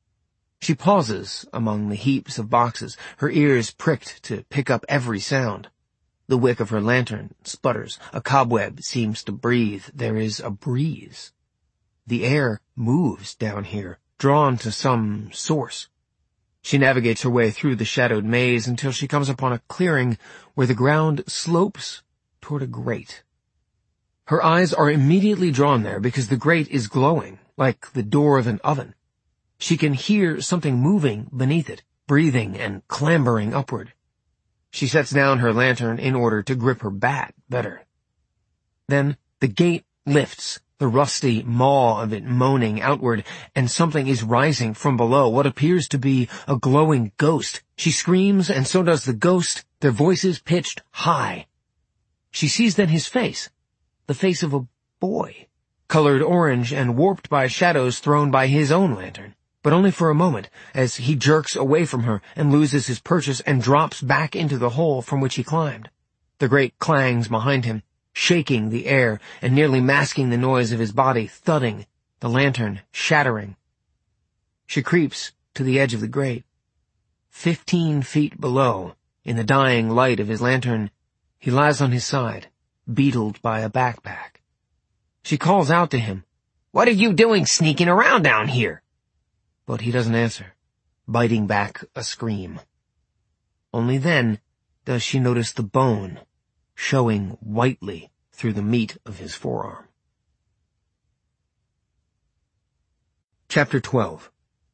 She pauses among the heaps of boxes, her ears pricked to pick up every sound. The wick of her lantern sputters. A cobweb seems to breathe. There is a breeze. The air moves down here, drawn to some source. She navigates her way through the shadowed maze until she comes upon a clearing where the ground slopes toward a grate. Her eyes are immediately drawn there because the grate is glowing, like the door of an oven. She can hear something moving beneath it, breathing and clambering upward. She sets down her lantern in order to grip her bat better. Then the gate lifts, the rusty maw of it moaning outward, and something is rising from below, what appears to be a glowing ghost. She screams, and so does the ghost, their voices pitched high. She sees then his face, the face of a boy, colored orange and warped by shadows thrown by his own lantern, but only for a moment, as he jerks away from her and loses his purchase and drops back into the hole from which he climbed. The grate clangs behind him, shaking the air and nearly masking the noise of his body thudding, the lantern shattering. She creeps to the edge of the grate. 15 feet below, in the dying light of his lantern, he lies on his side, beetled by a backpack. She calls out to him, "What are you doing sneaking around down here?" But he doesn't answer, biting back a scream. Only then does she notice the bone showing whitely through the meat of his forearm. Chapter 12.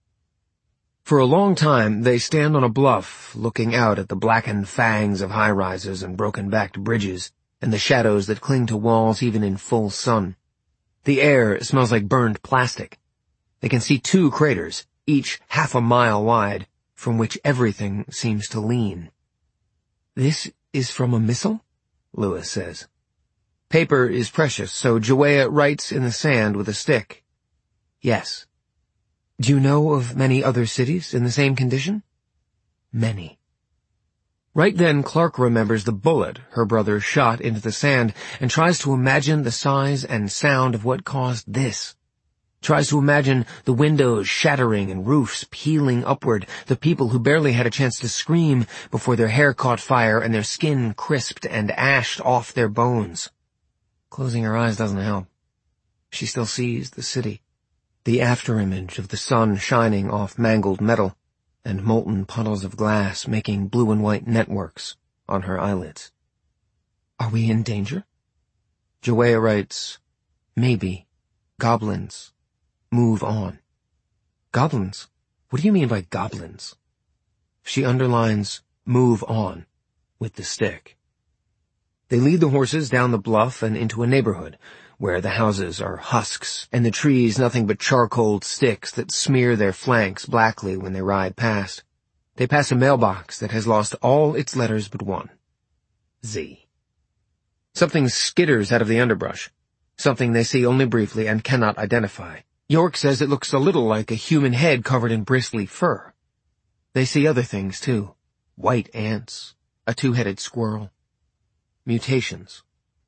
For a long time, they stand on a bluff, looking out at the blackened fangs of high-rises and broken-backed bridges, and the shadows that cling to walls even in full sun. The air smells like burned plastic. They can see 2 craters, each half a mile wide, from which everything seems to lean. "This is from a missile?" Lewis says. Paper is precious, so Joanna writes in the sand with a stick. "Yes." "Do you know of many other cities in the same condition?" "Many." Right then Clark remembers the bullet her brother shot into the sand and tries to imagine the size and sound of what caused this. Tries to imagine the windows shattering and roofs peeling upward, the people who barely had a chance to scream before their hair caught fire and their skin crisped and ashed off their bones. Closing her eyes doesn't help. She still sees the city, the afterimage of the sun shining off mangled metal, and molten puddles of glass making blue and white networks on her eyelids. "Are we in danger?" Joanna writes, "Maybe. Goblins. Move on." "Goblins? What do you mean by goblins?" She underlines "move on" with the stick. They lead the horses down the bluff and into a neighborhood, where the houses are husks and the trees nothing but charcoaled sticks that smear their flanks blackly when they ride past. They pass a mailbox that has lost all its letters but one. Z. Something skitters out of the underbrush, something they see only briefly and cannot identify. York says it looks a little like a human head covered in bristly fur. They see other things, too. White ants, a 2-headed squirrel. Mutations.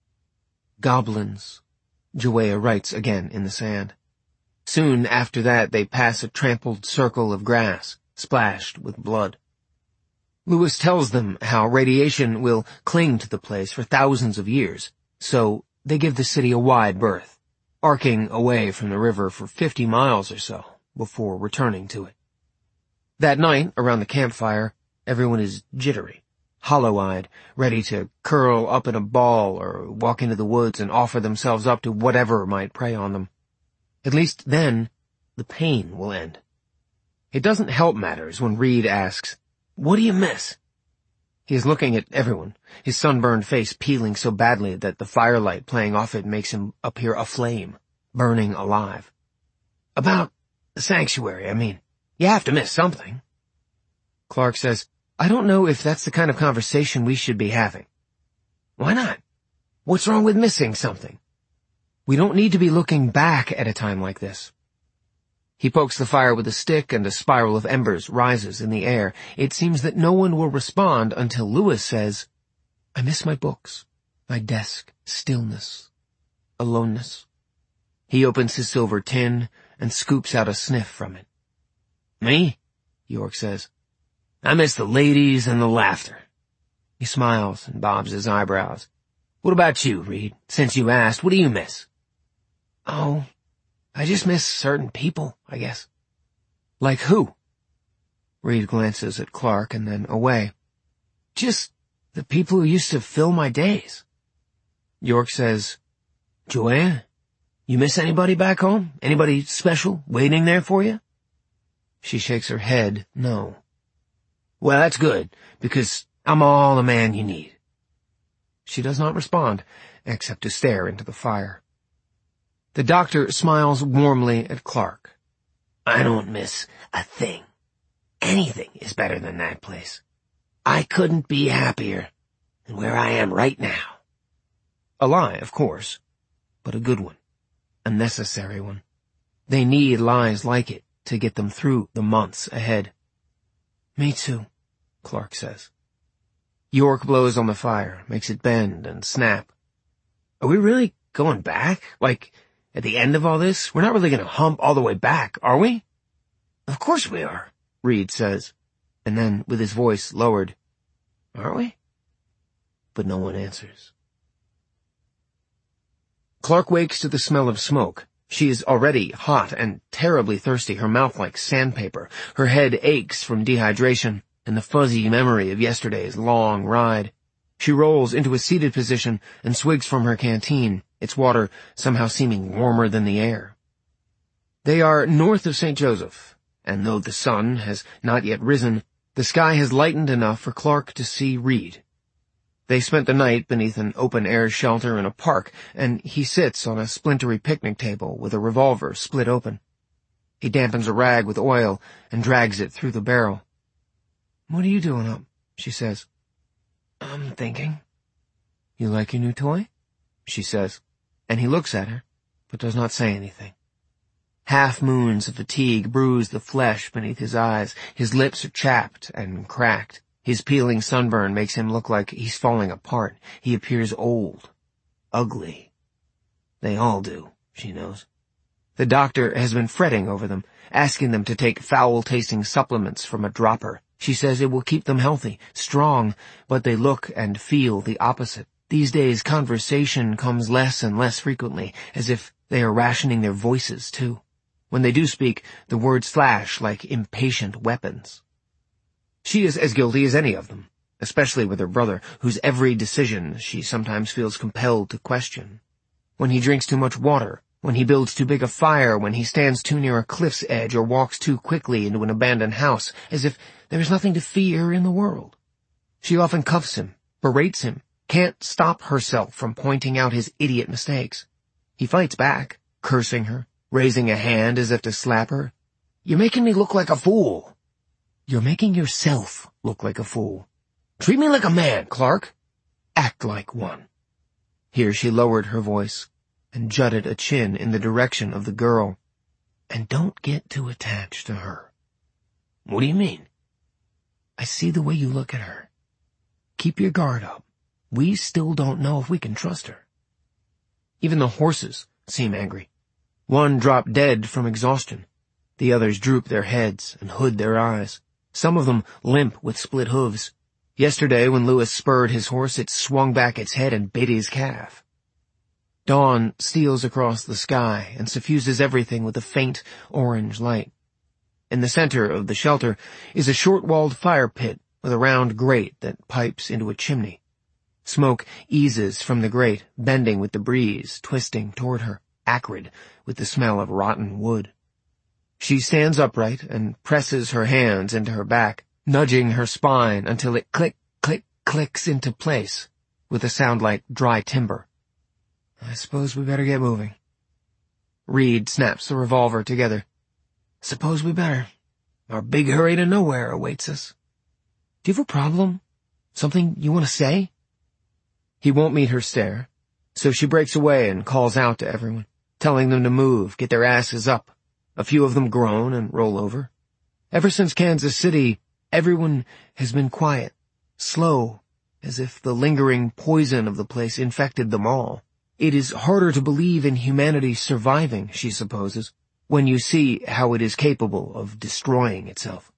Goblins, Joanna writes again in the sand. Soon after that they pass a trampled circle of grass, splashed with blood. Lewis tells them how radiation will cling to the place for thousands of years, so they give the city a wide berth, arcing away from the river for 50 miles or so before returning to it. That night, around the campfire, everyone is jittery, hollow-eyed, ready to curl up in a ball or walk into the woods and offer themselves up to whatever might prey on them. At least then, the pain will end. It doesn't help matters when Reed asks, "What do you miss?" He is looking at everyone, his sunburned face peeling so badly that the firelight playing off it makes him appear aflame, burning alive. "About the sanctuary, I mean. You have to miss something." Clark says, "I don't know if that's the kind of conversation we should be having." "Why not? What's wrong with missing something?" "We don't need to be looking back at a time like this." He pokes the fire with a stick and a spiral of embers rises in the air. It seems that no one will respond until Lewis says, "I miss my books, my desk, stillness, aloneness." He opens his silver tin and scoops out a sniff from it. "Me?" York says. "I miss the ladies and the laughter." He smiles and bobs his eyebrows. "What about you, Reed? Since you asked, what do you miss?" "Oh, I just miss certain people, I guess." "Like who?" Reed glances at Clark and then away. "Just the people who used to fill my days." York says, "Joanne, you miss anybody back home? Anybody special waiting there for you?" She shakes her head, no. "Well, that's good, because I'm all the man you need." She does not respond, except to stare into the fire. The doctor smiles warmly at Clark. "I don't miss a thing. Anything is better than that place. I couldn't be happier than where I am right now." A lie, of course, but a good one, a necessary one. They need lies like it to get them through the months ahead. "Me too," Clark says. York blows on the fire, makes it bend and snap. "Are we really going back? Like, at the end of all this, we're not really going to hump all the way back, are we?" "Of course we are," Reed says, and then, with his voice lowered, "Are we?" But no one answers. Clark wakes to the smell of smoke. She is already hot and terribly thirsty, her mouth like sandpaper. Her head aches from dehydration and the fuzzy memory of yesterday's long ride. She rolls into a seated position and swigs from her canteen, its water somehow seeming warmer than the air. They are north of St. Joseph, and though the sun has not yet risen, the sky has lightened enough for Clark to see Reed. They spent the night beneath an open-air shelter in a park, and he sits on a splintery picnic table with a revolver split open. He dampens a rag with oil and drags it through the barrel. "What are you doing up?" she says. "I'm thinking." "You like your new toy?" she says, and he looks at her, but does not say anything. Half-moons of fatigue bruise the flesh beneath his eyes. His lips are chapped and cracked. His peeling sunburn makes him look like he's falling apart. He appears old, ugly. They all do, she knows. The doctor has been fretting over them, asking them to take foul-tasting supplements from a dropper. She says it will keep them healthy, strong, but they look and feel the opposite. These days, conversation comes less and less frequently, as if they are rationing their voices, too. When they do speak, the words flash like impatient weapons. She is as guilty as any of them, especially with her brother, whose every decision she sometimes feels compelled to question. When he drinks too much water, when he builds too big a fire, when he stands too near a cliff's edge or walks too quickly into an abandoned house, as if there is nothing to fear in the world. She often cuffs him, berates him, can't stop herself from pointing out his idiot mistakes. He fights back, cursing her, raising a hand as if to slap her. "You're making me look like a fool." "You're making yourself look like a fool." "Treat me like a man, Clark." "Act like one." Here she lowered her voice and jutted a chin in the direction of the girl. "And don't get too attached to her." "What do you mean?" "I see the way you look at her. Keep your guard up. We still don't know if we can trust her." Even the horses seem angry. One dropped dead from exhaustion. The others droop their heads and hood their eyes. Some of them limp with split hooves. Yesterday, when Lewis spurred his horse, it swung back its head and bit his calf. Dawn steals across the sky and suffuses everything with a faint orange light. In the center of the shelter is a short-walled fire pit with a round grate that pipes into a chimney. Smoke eases from the grate, bending with the breeze, twisting toward her, acrid with the smell of rotten wood. She stands upright and presses her hands into her back, nudging her spine until it clicks into place with a sound like dry timber. "I suppose we better get moving." Reed snaps the revolver together. "Suppose we better. Our big hurry to nowhere awaits us. Do you have a problem? Something you want to say?" He won't meet her stare, so she breaks away and calls out to everyone, telling them to move, get their asses up. A few of them groan and roll over. Ever since Kansas City, everyone has been quiet, slow, as if the lingering poison of the place infected them all. It is harder to believe in humanity surviving, she supposes, when you see how it is capable of destroying itself.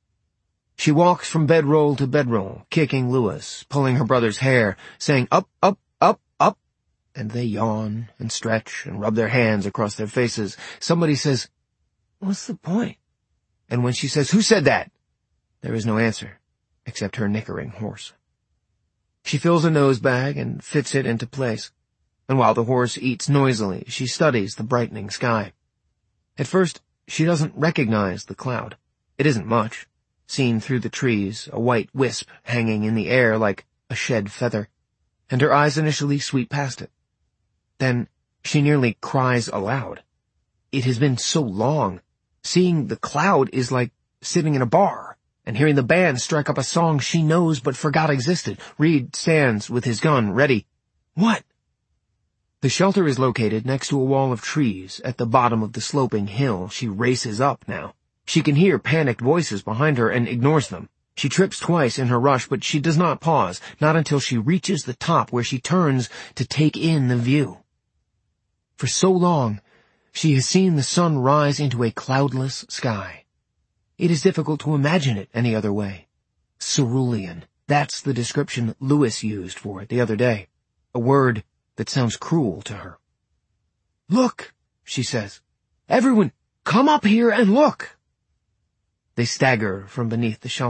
She walks from bedroll to bedroll, kicking Lewis, pulling her brother's hair, saying, "Up, up, up, up," and they yawn and stretch and rub their hands across their faces. Somebody says, "What's the point?" And when she says, "Who said that?" there is no answer, except her nickering horse. She fills a nose bag and fits it into place, and while the horse eats noisily, she studies the brightening sky. At first, she doesn't recognize the cloud. It isn't much. Seen through the trees, a white wisp hanging in the air like a shed feather, and her eyes initially sweep past it. Then she nearly cries aloud. It has been so long. Seeing the cloud is like sitting in a bar and hearing the band strike up a song she knows but forgot existed. Reed stands with his gun ready. "What?" The shelter is located next to a wall of trees at the bottom of the sloping hill. She races up now. She can hear panicked voices behind her and ignores them. She trips twice in her rush, but she does not pause, not until she reaches the top where she turns to take in the view. For so long, she has seen the sun rise into a cloudless sky. It is difficult to imagine it any other way. Cerulean, that's the description Lewis used for it the other day, a word that sounds cruel to her. "Look," she says. "Everyone, come up here and look." They stagger from beneath the shelter.